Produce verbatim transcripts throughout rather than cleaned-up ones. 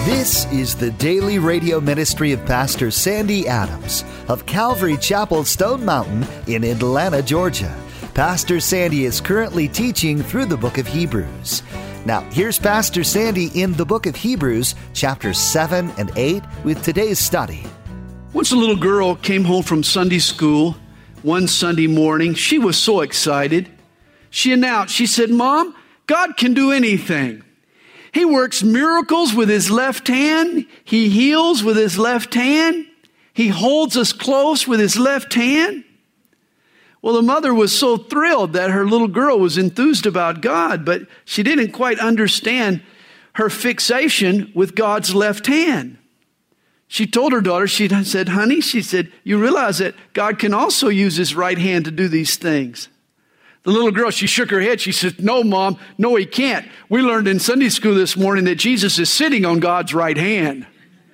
This is the daily radio ministry of Pastor Sandy Adams of Calvary Chapel, Stone Mountain in Atlanta, Georgia. Pastor Sandy is currently teaching through the book of Hebrews. Now, here's Pastor Sandy in the book of Hebrews, chapters seven and eight, with today's study. Once a little girl came home from Sunday school one Sunday morning. She was so excited. She announced, she said, "Mom, God can do anything. He works miracles with his left hand. He heals with his left hand. He holds us close with his left hand." Well, the mother was so thrilled that her little girl was enthused about God, but she didn't quite understand her fixation with God's left hand. She told her daughter, she said, "Honey," she said, "you realize that God can also use his right hand to do these things." The little girl, she shook her head. She said, "No, Mom, no, he can't. We learned in Sunday school this morning that Jesus is sitting on God's right hand."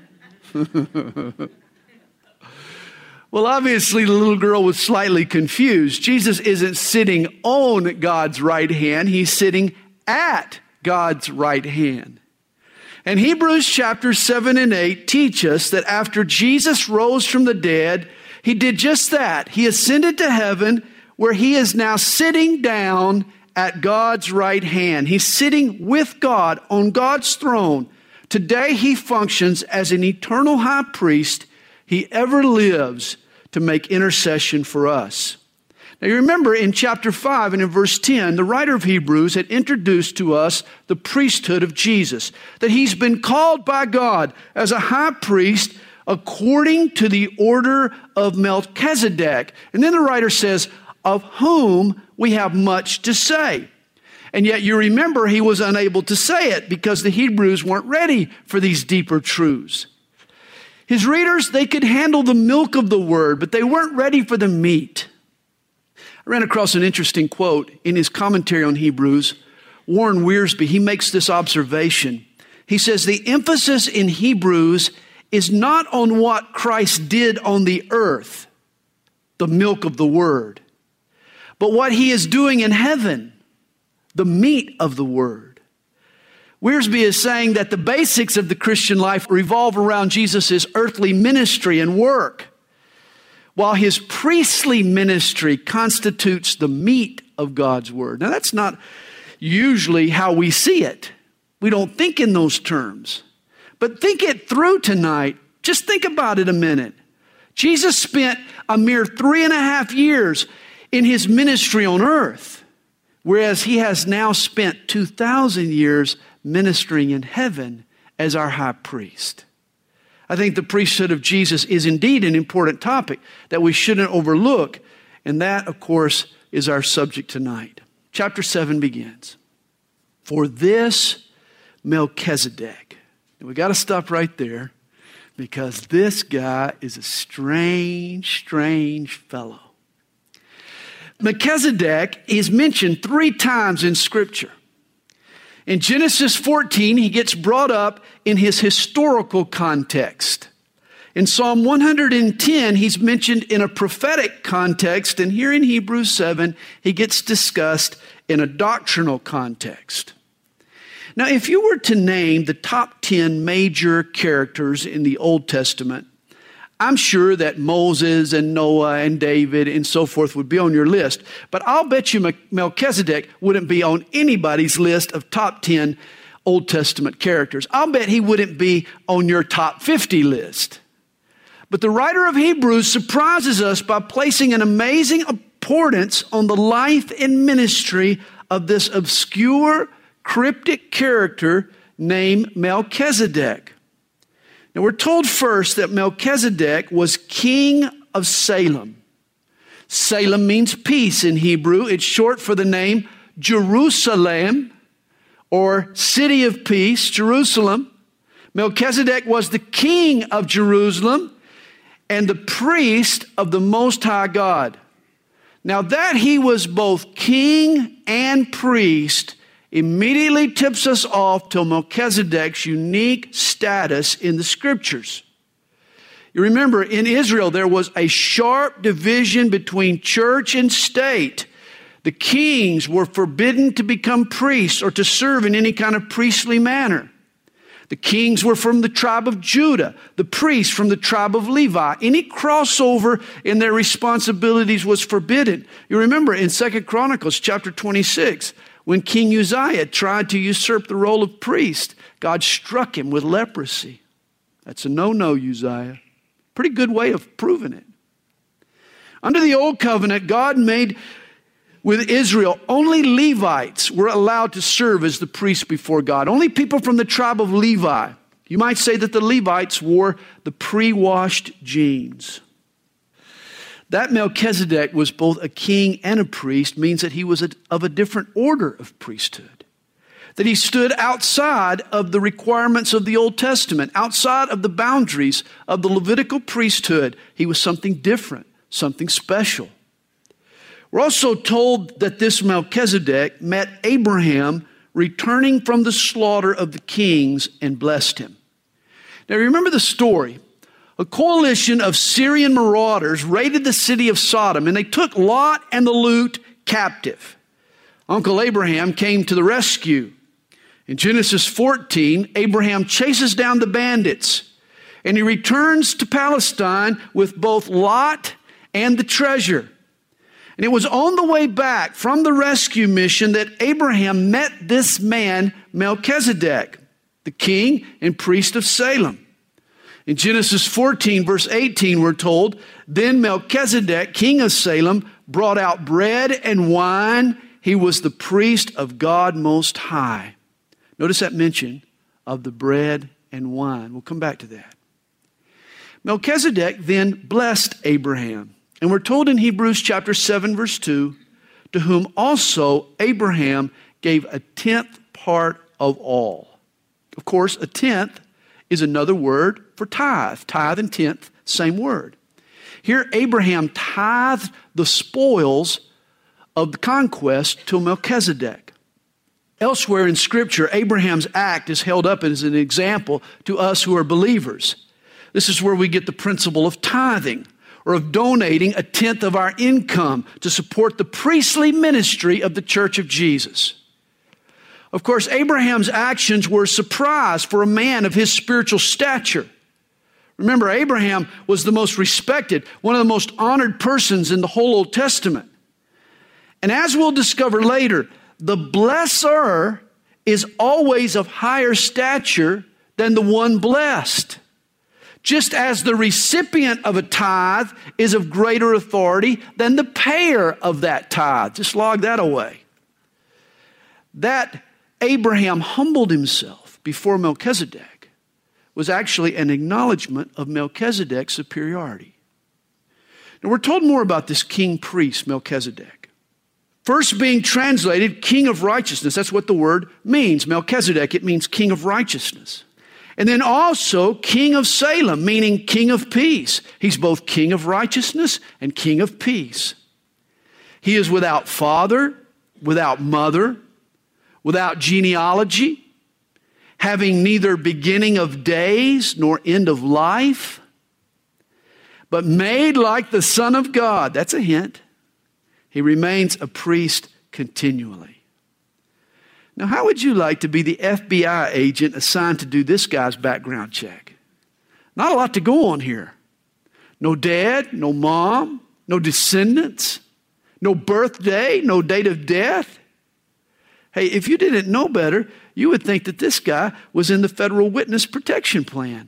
Well, obviously, the little girl was slightly confused. Jesus isn't sitting on God's right hand. He's sitting at God's right hand. And Hebrews chapter seven and eight teach us that after Jesus rose from the dead, he did just that. He ascended to heaven, where he is now sitting down at God's right hand. He's sitting with God on God's throne. Today he functions as an eternal high priest. He ever lives to make intercession for us. Now you remember in chapter five and in verse ten, the writer of Hebrews had introduced to us the priesthood of Jesus, that he's been called by God as a high priest according to the order of Melchizedek. And then the writer says, of whom we have much to say. And yet you remember he was unable to say it because the Hebrews weren't ready for these deeper truths. His readers, they could handle the milk of the word, but they weren't ready for the meat. I ran across an interesting quote in his commentary on Hebrews. Warren Wiersbe, he makes this observation. He says, the emphasis in Hebrews is not on what Christ did on the earth, the milk of the word, but what he is doing in heaven, the meat of the word. Wiersbe is saying that the basics of the Christian life revolve around Jesus' earthly ministry and work, while his priestly ministry constitutes the meat of God's word. Now, that's not usually how we see it. We don't think in those terms. But think it through tonight. Just think about it a minute. Jesus spent a mere three and a half years in his ministry on earth, whereas he has now spent two thousand years ministering in heaven as our high priest. I think the priesthood of Jesus is indeed an important topic that we shouldn't overlook, and that, of course, is our subject tonight. Chapter seven begins. For this Melchizedek. And we got to stop right there because this guy is a strange, strange fellow. Melchizedek is mentioned three times in Scripture. In Genesis fourteen, he gets brought up in his historical context. In Psalm one hundred ten, he's mentioned in a prophetic context. And here in Hebrews seven, he gets discussed in a doctrinal context. Now, if you were to name the top ten major characters in the Old Testament, I'm sure that Moses and Noah and David and so forth would be on your list. But I'll bet you Melchizedek wouldn't be on anybody's list of top ten Old Testament characters. I'll bet he wouldn't be on your top fifty list. But the writer of Hebrews surprises us by placing an amazing importance on the life and ministry of this obscure, cryptic character named Melchizedek. Now, we're told first that Melchizedek was king of Salem. Salem means peace in Hebrew. It's short for the name Jerusalem, or city of peace, Jerusalem. Melchizedek was the king of Jerusalem and the priest of the Most High God. Now, that he was both king and priest immediately tips us off to Melchizedek's unique status in the Scriptures. You remember, in Israel, there was a sharp division between church and state. The kings were forbidden to become priests or to serve in any kind of priestly manner. The kings were from the tribe of Judah, the priests from the tribe of Levi. Any crossover in their responsibilities was forbidden. You remember in Second Chronicles chapter twenty-six, when King Uzziah tried to usurp the role of priest, God struck him with leprosy. That's a no-no, Uzziah. Pretty good way of proving it. Under the old covenant, God made with Israel, only Levites were allowed to serve as the priests before God. Only people from the tribe of Levi. You might say that the Levites wore the pre-washed jeans. That Melchizedek was both a king and a priest, means that he was a, of a different order of priesthood. That he stood outside of the requirements of the Old Testament, outside of the boundaries of the Levitical priesthood. He was something different, something special. We're also told that this Melchizedek met Abraham returning from the slaughter of the kings and blessed him. Now remember the story. A coalition of Syrian marauders raided the city of Sodom, and they took Lot and the loot captive. Uncle Abraham came to the rescue. In Genesis fourteen, Abraham chases down the bandits, and he returns to Palestine with both Lot and the treasure. And it was on the way back from the rescue mission that Abraham met this man, Melchizedek, the king and priest of Salem. In Genesis fourteen, verse eighteen, we're told, then Melchizedek, king of Salem, brought out bread and wine. He was the priest of God Most High. Notice that mention of the bread and wine. We'll come back to that. Melchizedek then blessed Abraham. And we're told in Hebrews chapter seven, verse two, to whom also Abraham gave a tenth part of all. Of course, a tenth is another word for tithe. Tithe and tenth, same word. Here, Abraham tithed the spoils of the conquest to Melchizedek. Elsewhere in Scripture, Abraham's act is held up as an example to us who are believers. This is where we get the principle of tithing, or of donating a tenth of our income to support the priestly ministry of the Church of Jesus. Of course, Abraham's actions were a surprise for a man of his spiritual stature. Remember, Abraham was the most respected, one of the most honored persons in the whole Old Testament. And as we'll discover later, the blesser is always of higher stature than the one blessed. Just as the recipient of a tithe is of greater authority than the payer of that tithe. Just log that away. That Abraham humbled himself before Melchizedek was actually an acknowledgement of Melchizedek's superiority. Now we're told more about this king priest, Melchizedek. First being translated king of righteousness. That's what the word means. Melchizedek, it means king of righteousness. And then also king of Salem, meaning king of peace. He's both king of righteousness and king of peace. He is without father, without mother, without genealogy, having neither beginning of days nor end of life, but made like the Son of God. That's a hint. He remains a priest continually. Now, how would you like to be the F B I agent assigned to do this guy's background check? Not a lot to go on here. No dad, no mom, no descendants, no birthday, no date of death. Hey, if you didn't know better, you would think that this guy was in the Federal Witness Protection Plan.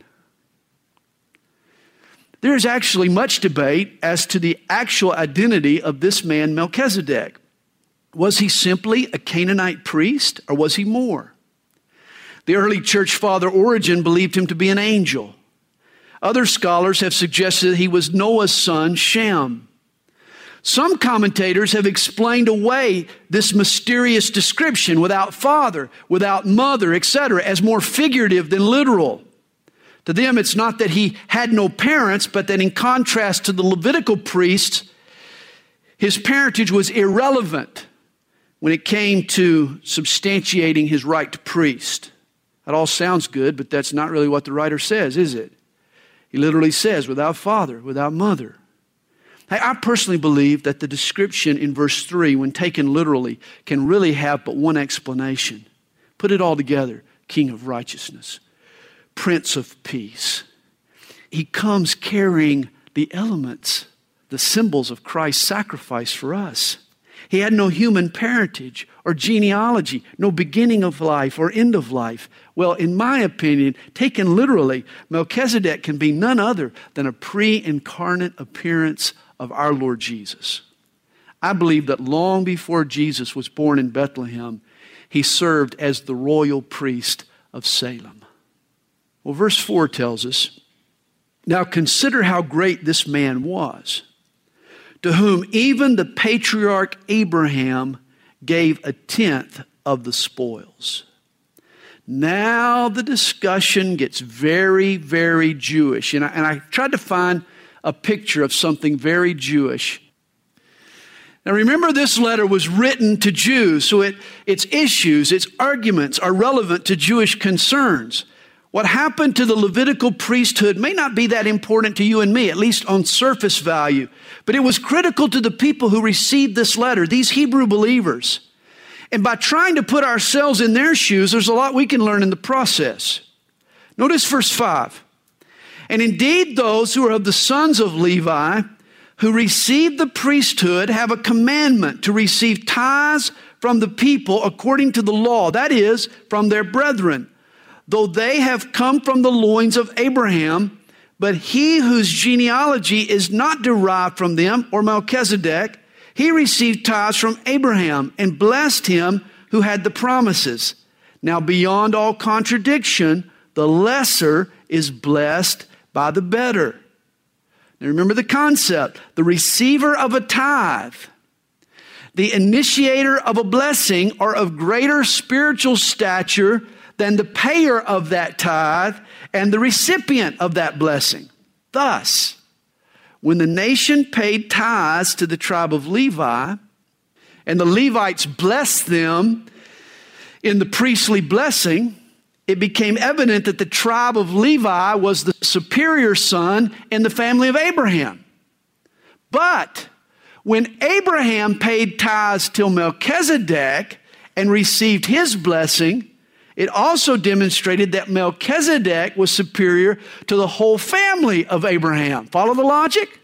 There is actually much debate as to the actual identity of this man, Melchizedek. Was he simply a Canaanite priest, or was he more? The early church father Origen believed him to be an angel. Other scholars have suggested he was Noah's son, Shem. Some commentators have explained away this mysterious description without father, without mother, et cetera, as more figurative than literal. To them, it's not that he had no parents, but that in contrast to the Levitical priests, his parentage was irrelevant when it came to substantiating his right to priest. That all sounds good, but that's not really what the writer says, is it? He literally says, without father, without mother. Hey, I personally believe that the description in verse three, when taken literally, can really have but one explanation. Put it all together, king of righteousness. Prince of Peace. He comes carrying the elements, the symbols of Christ's sacrifice for us. He had no human parentage or genealogy, no beginning of life or end of life. Well, in my opinion, taken literally, Melchizedek can be none other than a pre-incarnate appearance of our Lord Jesus. I believe that long before Jesus was born in Bethlehem, he served as the royal priest of Salem. Well, verse four tells us, "Now consider how great this man was, to whom even the patriarch Abraham gave a tenth of the spoils." Now the discussion gets very, very Jewish. And I, and I tried to find a picture of something very Jewish. Now remember, this letter was written to Jews, so it, its issues, its arguments are relevant to Jewish concerns. What happened to the Levitical priesthood may not be that important to you and me, at least on surface value, but it was critical to the people who received this letter, these Hebrew believers. And by trying to put ourselves in their shoes, there's a lot we can learn in the process. Notice verse five. "And indeed those who are of the sons of Levi, who receive the priesthood, have a commandment to receive tithes from the people according to the law, that is, from their brethren, though they have come from the loins of Abraham, but he whose genealogy is not derived from them," or Melchizedek, "he received tithes from Abraham and blessed him who had the promises. Now beyond all contradiction, the lesser is blessed by the better." Now remember the concept. The receiver of a tithe, the initiator of a blessing, are of greater spiritual stature than the payer of that tithe and the recipient of that blessing. Thus, when the nation paid tithes to the tribe of Levi, and the Levites blessed them in the priestly blessing, it became evident that the tribe of Levi was the superior son in the family of Abraham. But when Abraham paid tithes to Melchizedek and received his blessing, it also demonstrated that Melchizedek was superior to the whole family of Abraham. Follow the logic?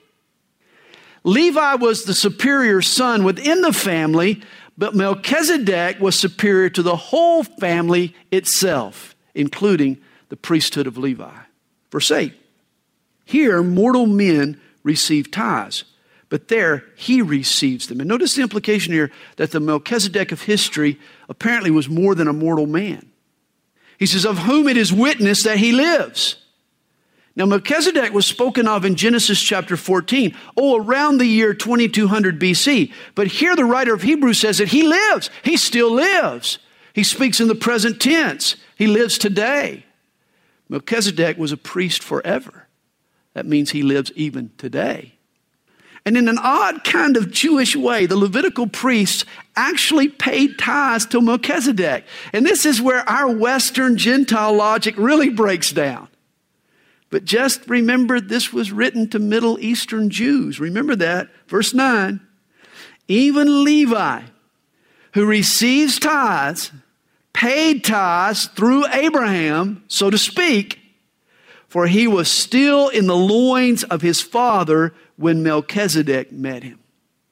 Levi was the superior son within the family, but Melchizedek was superior to the whole family itself, including the priesthood of Levi. Verse eight, "Here mortal men receive tithes, but there he receives them." And notice the implication here that the Melchizedek of history apparently was more than a mortal man. He says, "Of whom it is witnessed that he lives." Now Melchizedek was spoken of in Genesis chapter fourteen, oh, around the year twenty-two hundred B C. But here the writer of Hebrews says that he lives. He still lives. He speaks in the present tense. He lives today. Melchizedek was a priest forever. That means he lives even today. And in an odd kind of Jewish way, the Levitical priests actually paid tithes to Melchizedek. And this is where our Western Gentile logic really breaks down. But just remember, this was written to Middle Eastern Jews. Remember that. Verse nine, "Even Levi, who receives tithes, paid tithes through Abraham, so to speak, for he was still in the loins of his father when Melchizedek met him."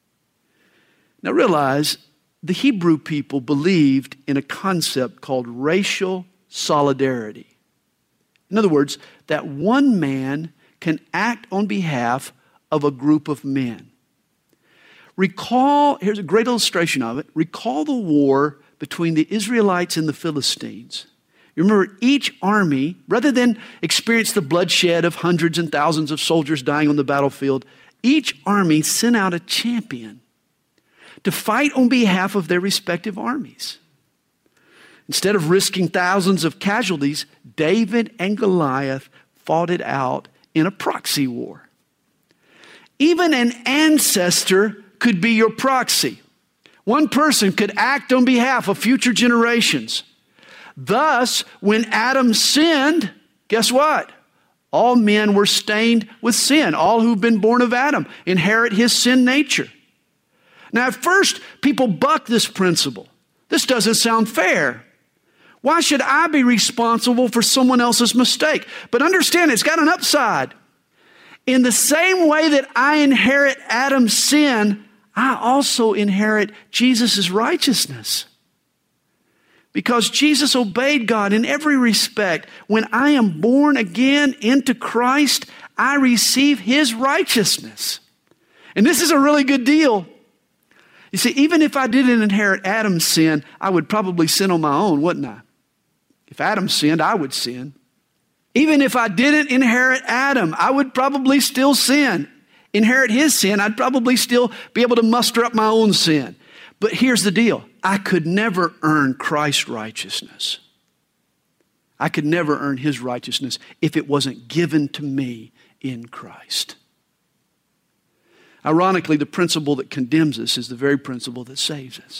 Now realize, the Hebrew people believed in a concept called racial solidarity. In other words, that one man can act on behalf of a group of men. Recall, here's a great illustration of it. Recall the war between the Israelites and the Philistines. You remember, each army, rather than experience the bloodshed of hundreds and thousands of soldiers dying on the battlefield, each army sent out a champion to fight on behalf of their respective armies. Instead of risking thousands of casualties, David and Goliath fought it out in a proxy war. Even an ancestor could be your proxy. One person could act on behalf of future generations. Thus, when Adam sinned, guess what? All men were stained with sin. All who've been born of Adam inherit his sin nature. Now, at first, people buck this principle. This doesn't sound fair. Why should I be responsible for someone else's mistake? But understand, it's got an upside. In the same way that I inherit Adam's sin, I also inherit Jesus' righteousness. Because Jesus obeyed God in every respect. When I am born again into Christ, I receive His righteousness. And this is a really good deal. You see, even if I didn't inherit Adam's sin, I would probably sin on my own, wouldn't I? If Adam sinned, I would sin. Even if I didn't inherit Adam, I would probably still sin. Inherit his sin, I'd probably still be able to muster up my own sin. But here's the deal. I could never earn Christ's righteousness. I could never earn His righteousness if it wasn't given to me in Christ. Ironically, the principle that condemns us is the very principle that saves us.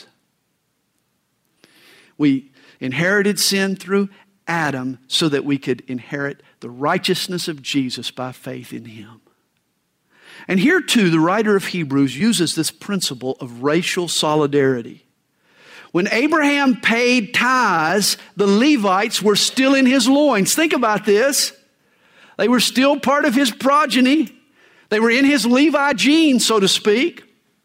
We inherited sin through Adam so that we could inherit the righteousness of Jesus by faith in Him. And here too, the writer of Hebrews uses this principle of racial solidarity. When Abraham paid tithes, the Levites were still in his loins. Think about this. They were still part of his progeny. They were in his Levi gene, so to speak.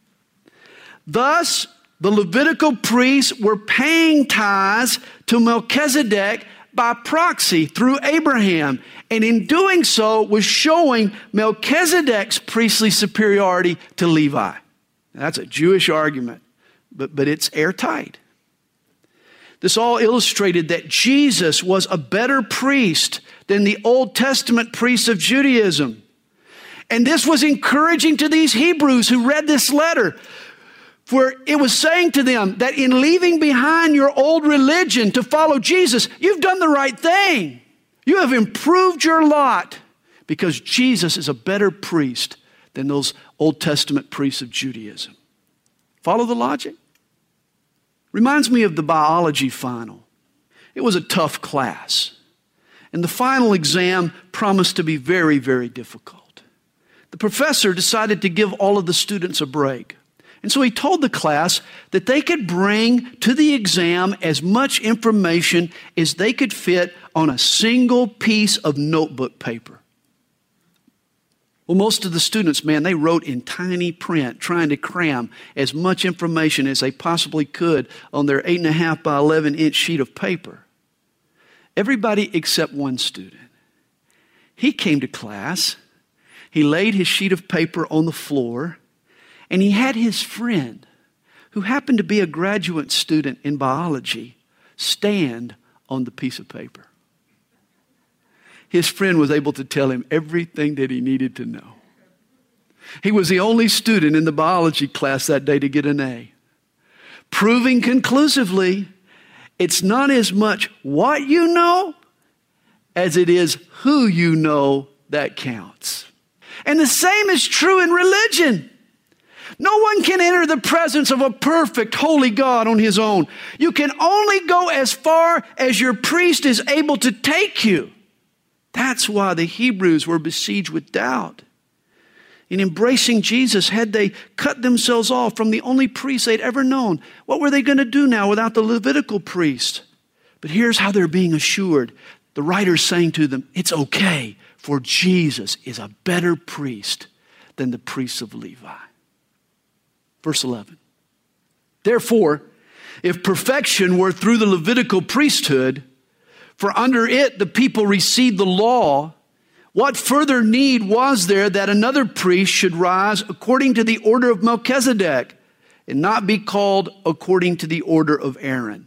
Thus, the Levitical priests were paying tithes to Melchizedek by proxy through Abraham. And in doing so, was showing Melchizedek's priestly superiority to Levi. Now, that's a Jewish argument, but, but it's airtight. This all illustrated that Jesus was a better priest than the Old Testament priests of Judaism. And this was encouraging to these Hebrews who read this letter. For it was saying to them that in leaving behind your old religion to follow Jesus, you've done the right thing. You have improved your lot because Jesus is a better priest than those Old Testament priests of Judaism. Follow the logic? Reminds me of the biology final. It was a tough class. And the final exam promised to be very, very difficult. The professor decided to give all of the students a break. And so he told the class that they could bring to the exam as much information as they could fit on a single piece of notebook paper. Well, most of the students, man, they wrote in tiny print, trying to cram as much information as they possibly could on their eight and a half by eleven inch sheet of paper. Everybody except one student. He came to class. He laid his sheet of paper on the floor. And he had his friend, who happened to be a graduate student in biology, stand on the piece of paper. His friend was able to tell him everything that he needed to know. He was the only student in the biology class that day to get an A, proving conclusively it's not as much what you know as it is who you know that counts. And the same is true in religion. No one can enter the presence of a perfect, holy God on his own. You can only go as far as your priest is able to take you. That's why the Hebrews were besieged with doubt. In embracing Jesus, had they cut themselves off from the only priest they'd ever known, what were they going to do now without the Levitical priest? But here's how they're being assured. The writer's saying to them, it's okay, for Jesus is a better priest than the priests of Levi. Verse eleven. Therefore, if perfection were through the Levitical priesthood, for under it the people received the law, what further need was there that another priest should rise according to the order of Melchizedek and not be called according to the order of Aaron?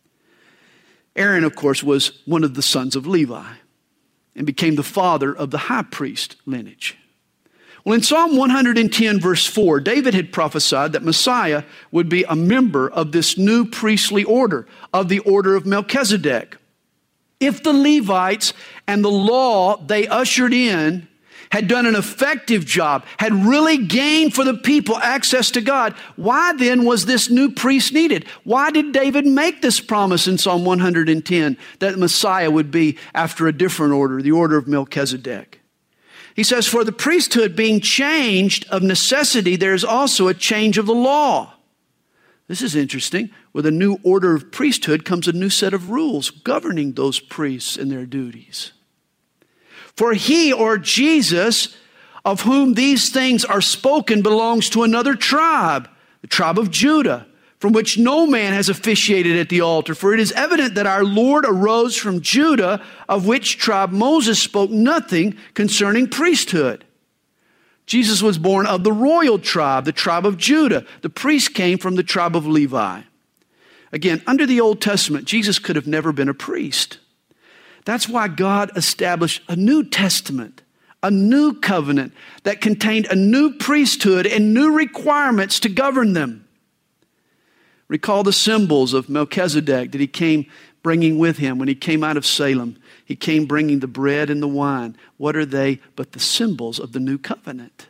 Aaron, of course, was one of the sons of Levi and became the father of the high priest lineage. Well, in Psalm one hundred ten, verse four, David had prophesied that Messiah would be a member of this new priestly order, of the order of Melchizedek. If the Levites and the law they ushered in had done an effective job, had really gained for the people access to God, why then was this new priest needed? Why did David make this promise in Psalm one hundred ten that Messiah would be after a different order, the order of Melchizedek? He says, for the priesthood being changed of necessity, there is also a change of the law. This is interesting. With a new order of priesthood comes a new set of rules governing those priests and their duties. For he, or Jesus, of whom these things are spoken, belongs to another tribe, the tribe of Judah, from which no man has officiated at the altar. For it is evident that our Lord arose from Judah, of which tribe Moses spoke nothing concerning priesthood. Jesus was born of the royal tribe, the tribe of Judah. The priest came from the tribe of Levi. Again, under the Old Testament, Jesus could have never been a priest. That's why God established a New Testament, a new covenant that contained a new priesthood and new requirements to govern them. Recall the symbols of Melchizedek that he came bringing with him when he came out of Salem. He came bringing the bread and the wine. What are they but the symbols of the new covenant?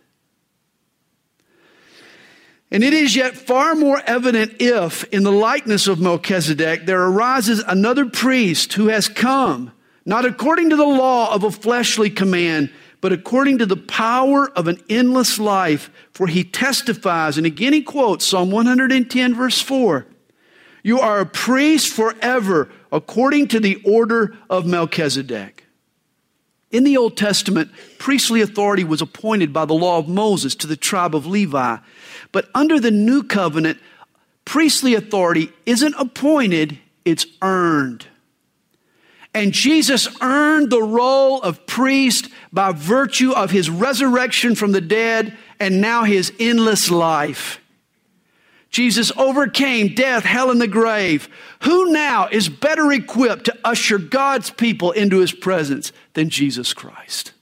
And it is yet far more evident if, in the likeness of Melchizedek, there arises another priest who has come, not according to the law of a fleshly command, but according to the power of an endless life. For he testifies, and again he quotes Psalm one hundred ten, verse four, "You are a priest forever, according to the order of Melchizedek." In the Old Testament, priestly authority was appointed by the law of Moses to the tribe of Levi. But under the new covenant, priestly authority isn't appointed, it's earned. And Jesus earned the role of priest by virtue of his resurrection from the dead and now his endless life. Jesus overcame death, hell, and the grave. Who now is better equipped to usher God's people into his presence than Jesus Christ?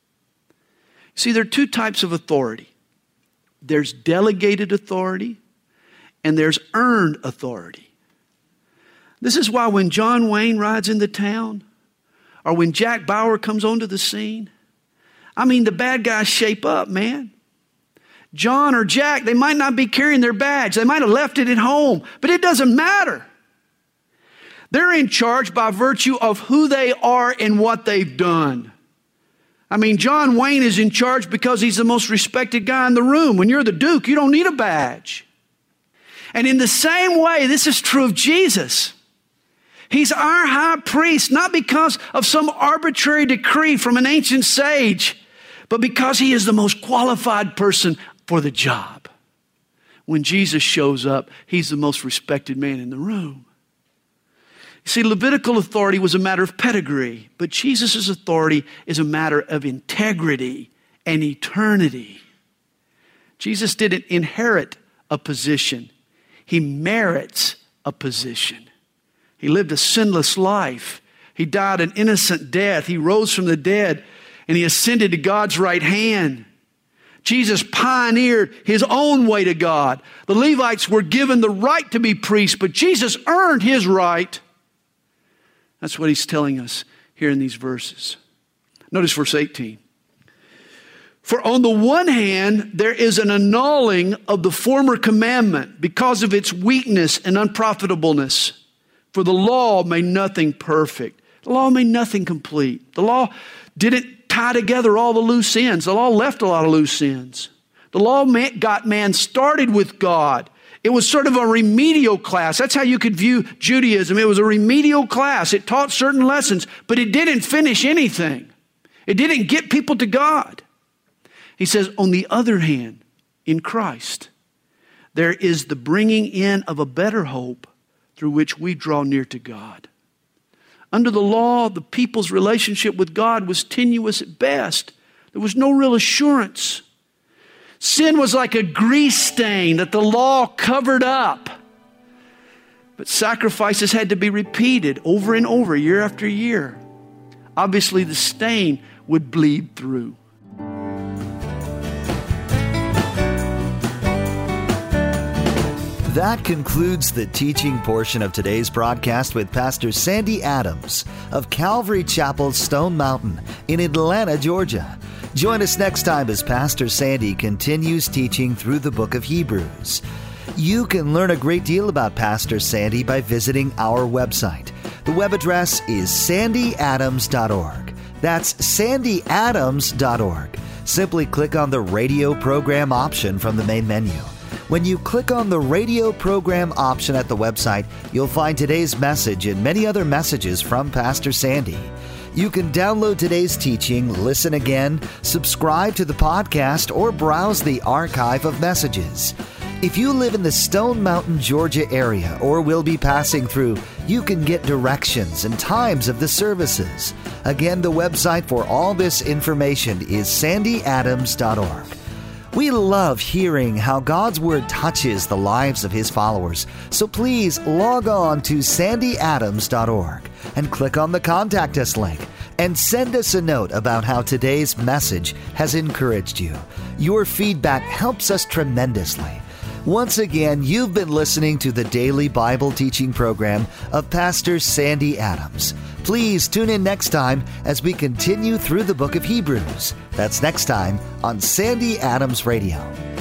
See, there are two types of authority. There's delegated authority and there's earned authority. This is why when John Wayne rides into town or when Jack Bauer comes onto the scene, I mean, the bad guys shape up, man. John or Jack, they might not be carrying their badge. They might have left it at home, but it doesn't matter. They're in charge by virtue of who they are and what they've done. I mean, John Wayne is in charge because he's the most respected guy in the room. When you're the Duke, you don't need a badge. And in the same way, this is true of Jesus. He's our high priest, not because of some arbitrary decree from an ancient sage, but because he is the most qualified person for the job. When Jesus shows up, he's the most respected man in the room. You see, Levitical authority was a matter of pedigree, but Jesus' authority is a matter of integrity and eternity. Jesus didn't inherit a position. He merits a position. He lived a sinless life. He died an innocent death. He rose from the dead and he ascended to God's right hand. Jesus pioneered his own way to God. The Levites were given the right to be priests, but Jesus earned his right. That's what he's telling us here in these verses. Notice verse eighteen. For on the one hand, there is an annulling of the former commandment because of its weakness and unprofitableness. For the law made nothing perfect. The law made nothing complete. The law didn't tie together all the loose ends. The law left a lot of loose ends. The law got man started with God. It was sort of a remedial class. That's how you could view Judaism. It was a remedial class. It taught certain lessons, but it didn't finish anything. It didn't get people to God. He says, on the other hand, in Christ, there is the bringing in of a better hope through which we draw near to God. Under the law, the people's relationship with God was tenuous at best. There was no real assurance. Sin was like a grease stain that the law covered up. But sacrifices had to be repeated over and over, year after year. Obviously, the stain would bleed through. That concludes the teaching portion of today's broadcast with Pastor Sandy Adams of Calvary Chapel, Stone Mountain in Atlanta, Georgia. Join us next time as Pastor Sandy continues teaching through the book of Hebrews. You can learn a great deal about Pastor Sandy by visiting our website. The web address is sandy adams dot org. That's sandy adams dot org. Simply click on the radio program option from the main menu. When you click on the radio program option at the website, you'll find today's message and many other messages from Pastor Sandy. You can download today's teaching, listen again, subscribe to the podcast, or browse the archive of messages. If you live in the Stone Mountain, Georgia area or will be passing through, you can get directions and times of the services. Again, the website for all this information is sandy adams dot org. We love hearing how God's Word touches the lives of His followers, so please log on to sandy adams dot org and click on the Contact Us link and send us a note about how today's message has encouraged you. Your feedback helps us tremendously. Once again, you've been listening to the daily Bible teaching program of Pastor Sandy Adams. Please tune in next time as we continue through the book of Hebrews. That's next time on Sandy Adams Radio.